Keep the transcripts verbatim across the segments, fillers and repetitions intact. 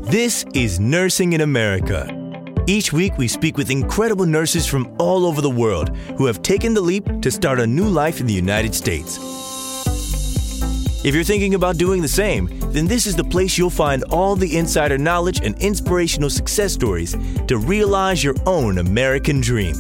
This is Nursing in America. Each week, we speak with incredible nurses from all over the world who have taken the leap to start a new life in the United States. If you're thinking about doing the same, then this is the place you'll find all the insider knowledge and inspirational success stories to realize your own American dream.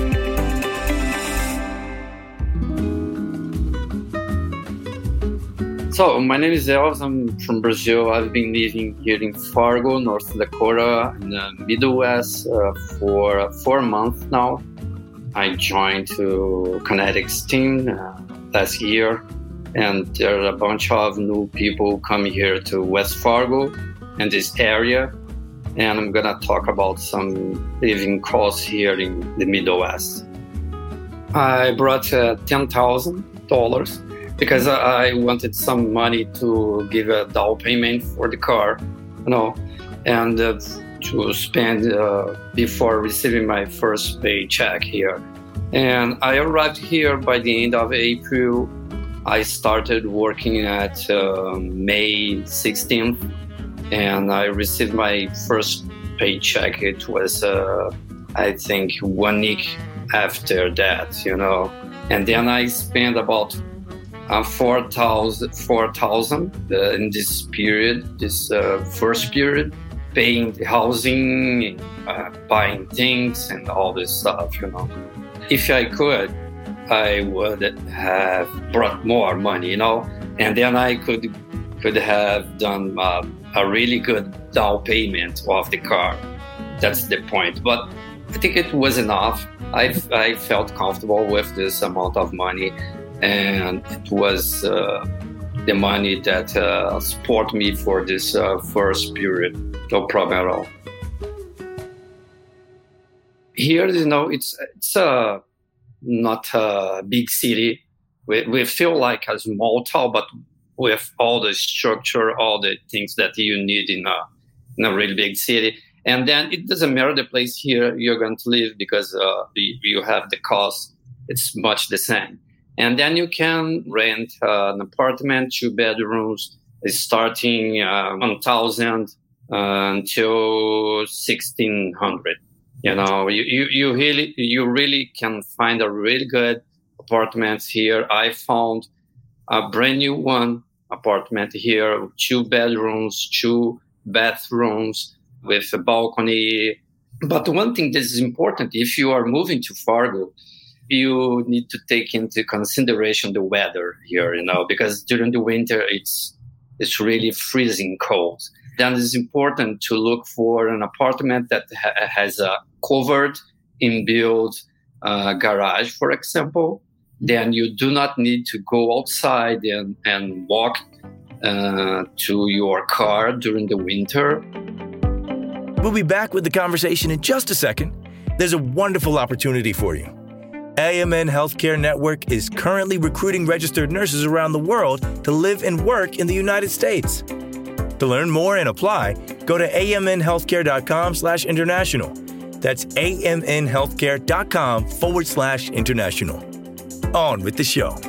So, my name is Elvis. I'm from Brazil. I've been living here in Fargo, North Dakota, in the Midwest uh, for four months now. I joined to Kinetics team uh, last year, and there are a bunch of new people coming here to West Fargo and this area. And I'm going to talk about some living costs here in the Midwest. I brought uh, ten thousand dollars. Because I wanted some money to give a down payment for the car, you know, and uh, to spend uh, before receiving my first paycheck here. And I arrived here by the end of April. I started working at uh, May sixteenth, and I received my first paycheck. It was, uh, I think, one week after that, you know. And then I spent about Uh, four thousand four thousand uh, in this period, this uh, first period, paying the housing, uh, buying things, and all this stuff, you know. If I could, I would have brought more money, you know, and then I could could have done uh, a really good down payment of the car. That's the point. But I think it was enough. I I felt comfortable with this amount of money. And it was uh, the money that uh, support me for this uh, first period. No problem at all. Here, you know, it's it's uh, not a big city. We, we feel like a small town, but with all the structure, all the things that you need in a, in a really big city. And then it doesn't matter the place here you're going to live because uh, you have the cost. It's much the same. And then you can rent uh, an apartment, two bedrooms, starting uh, one thousand uh, until sixteen hundred. You know, you, you, you really you really can find a really good apartments here. I found a brand new one apartment here, two bedrooms, two bathrooms with a balcony. But one thing that is important, if you are moving to Fargo, you need to take into consideration the weather here, you know, because during the winter, it's it's really freezing cold. Then it's important to look for an apartment that ha- has a covered inbuilt uh, garage, for example. Then you do not need to go outside and, and walk uh, to your car during the winter. We'll be back with the conversation in just a second. There's a wonderful opportunity for you. A M N Healthcare Network is currently recruiting registered nurses around the world to live and work in the United States. To learn more and apply, go to amnhealthcare.com slash international. That's amnhealthcare.com forward slash international. On with the show.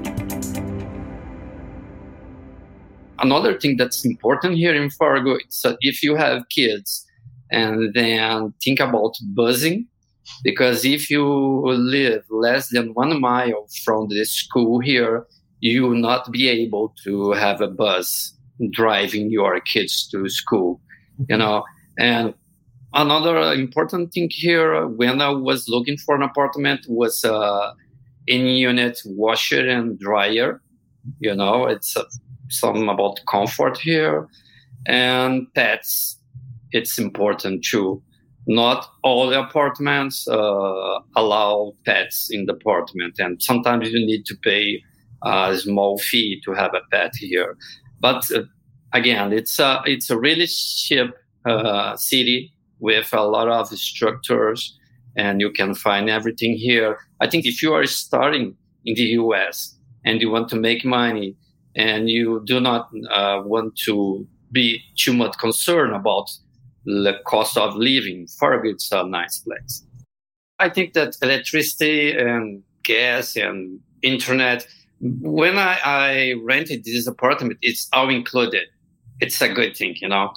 Another thing that's important here in Fargo is that if you have kids and then think about busing, because if you live less than one mile from the school here, you will not be able to have a bus driving your kids to school, you know. And another important thing here, when I was looking for an apartment, was uh, in-unit washer and dryer. You know, it's uh, something about comfort here. And pets, it's important too. Not all the apartments uh, allow pets in the apartment, and sometimes you need to pay a small fee to have a pet here. But uh, again, it's a it's a really cheap uh, city with a lot of structures, and you can find everything here. I think if you are starting in the U S and you want to make money, and you do not uh, want to be too much concerned about the cost of living, Fargo is a nice place. I think that electricity and gas and internet, when I, I rented this apartment, it's all included. It's a good thing, you know.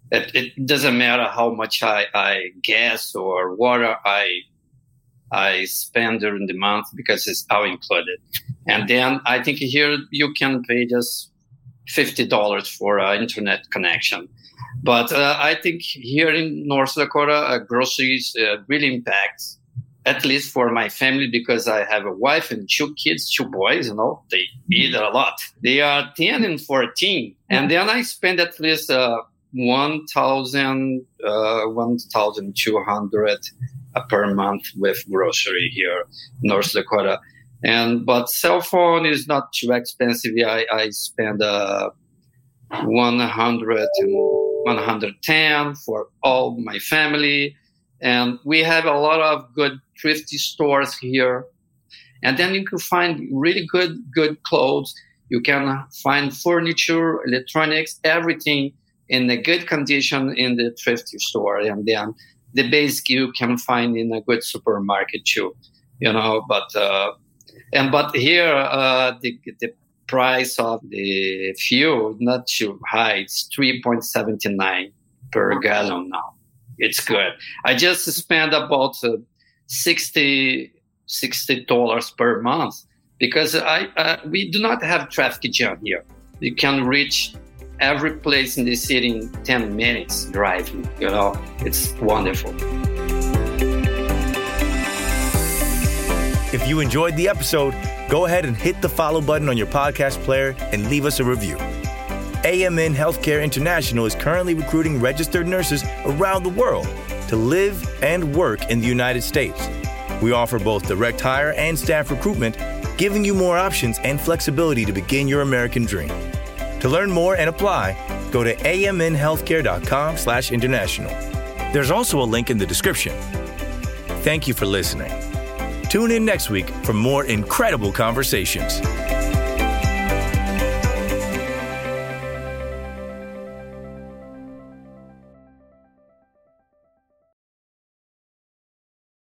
It, it doesn't matter how much I, I gas or water I I spend during the month because it's all included. And then I think here you can pay just fifty dollars for an internet connection. But uh, I think here in North Dakota, uh, groceries uh, really impacts, at least for my family, because I have a wife and two kids, two boys, you know, they eat a lot. They are ten and fourteen. And then I spend at least uh, one thousand, uh, one thousand two hundred per month with grocery here in North Dakota. And but cell phone is not too expensive. I, I spend uh, one hundred and one hundred ten for all my family. And we have a lot of good thrifty stores here. And then you can find really good, good clothes. You can find furniture, electronics, everything in a good condition in the thrifty store. And then the basic you can find in a good supermarket too, you know, but, uh, and, but here, uh, the, the price of the fuel, not too high. It's three point seven nine per gallon now. It's good. I just spent about uh, sixty dollars per month because I uh, we do not have traffic jam here. You can reach every place in the city in ten minutes driving. You know, it's wonderful. If you enjoyed the episode, go ahead and hit the follow button on your podcast player and leave us a review. A M N Healthcare International is currently recruiting registered nurses around the world to live and work in the United States. We offer both direct hire and staff recruitment, giving you more options and flexibility to begin your American dream. To learn more and apply, go to amnhealthcare.com slash international. There's also a link in the description. Thank you for listening. Tune in next week for more incredible conversations.